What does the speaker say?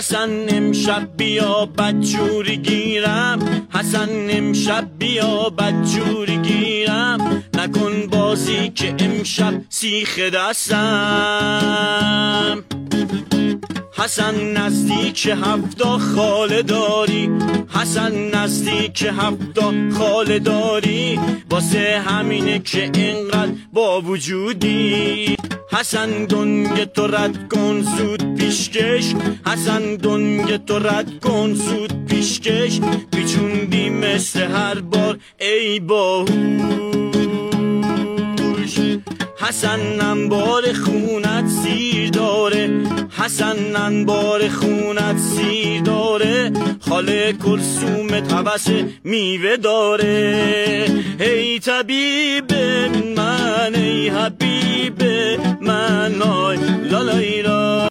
حسن امشب بیا بدجوری گیرم، حسن امشب بیا بدجوری گیرم، نکن بازی که امشب سیخ دستم. حسن نزدیک 7 خاله داری، حسن نزدیک 7 خاله داری، واسه همینه که اینقدر با وجودی. حسن دنگ تو رد کن زود پیشکش، حسن دنگ تو رد کن زود پیشکش، پیچوندی مثل هر بار ای باهوش. حسن انبار خونت سیر داره، حسن انبار خونت سیر داره، خاله کلثومت هوس میوه داره. ای طبیب من ای حبیب من، آی لالای